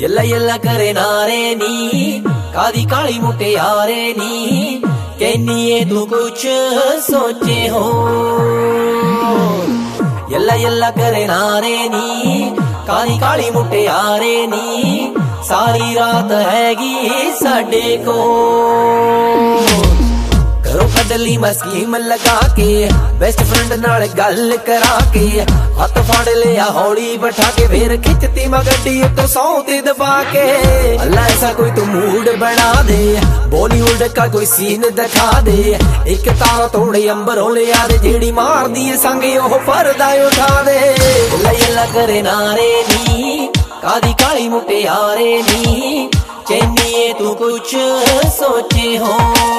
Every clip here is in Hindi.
यल्ला यल्ला करे नारे नी कादी काली मुटियारे नी कहनी तू कुछ सोचे हो। यल्ला यल्ला करे नारे नी काली काली मुटियारे नी सारी रात हैगी साडे को। घरों कदली मैं स्कीम लगा के बेस्ट फ्रेंड नाल गल करा के हथ फाड़ लिया हौली बैठा के फिर खिंचती मैं गड्डी तो सौती दबा के। अल्लाह ऐसा कोई तो मूड बना दे बॉलीवुड का कोई सीन दिखा दे एक तारा तोड़े अंबरों ले आ दे जेड़ी मार दिए संगे ओह पर्दा उठा दे। यल्ला यल्ला करे नारे नी कादी काली मुटियारे नी कहनी तू कुछ सोचे हो।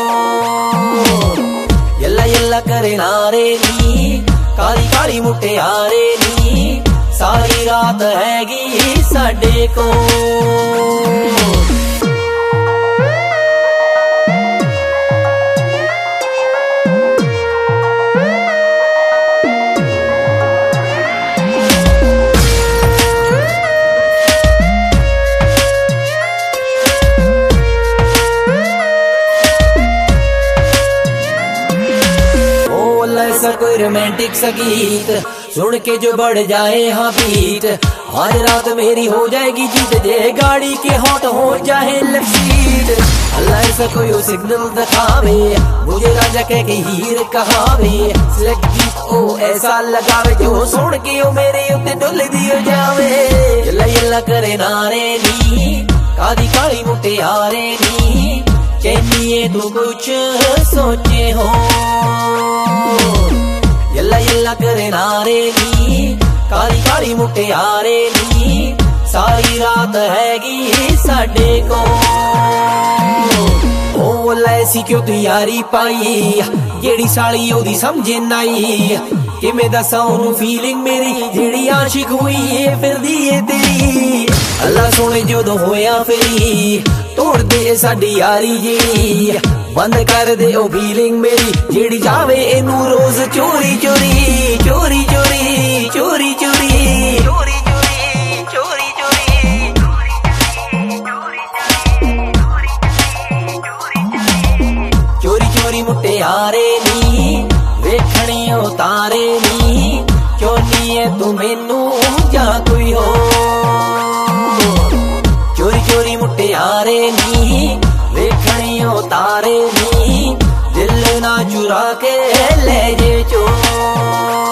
यल्ला यल्ला करे नारे नी काली काली मुटियारे नी सारी रात हैगी साडे को। ऐसा कोई रोमांटिक सा गीत सुन के जो बढ़ जाए हाँ बीट आज रात मेरी हो जाएगी जीत जे गाड़ी के हॉट हो जाए लेफ्ट सीट। अल्लाह ऐसा कोई सिग्नल दिखावे मुझे राजा कह के हीर कहावे सिलेक्ट गीत ओ ऐसा लगावे जो सुन के ओ मेरे उत्ते डुल दियो जावे। यल्ला यल्ला करे नारे नी कादी काली मुटियारे नी कहनी तू कुछ सोचे हो। यल्ला यल्ला करे नारे नी काली काली मुटियारे नी सारी रात हैगी साडे को। ओ ऐसी क्यों तू यारी पाई जेड़ी साली ओदी समझे नाई किवें दसां ओनू फीलिंग मेरी जेड़ी आशिक हुई है फिरदी है तेरी। अल्लाह सोने जदों होया फेरी तोड़ दे साडी यारी जी बंद कर दे ओ फीलिंग मेरी जेड़ी जावे एनू रोज चोरी चोरी चोरी चोरी चोरी चोरी चोरी चोरी चोरी चोरी मुटियारे नी वेखणी तारे नी चोनी है तू मैनू जा कोई हो। चोरी चोरी मुटियारे नी वेखणी तारे नी दिल ना चुरा के ले जे चो।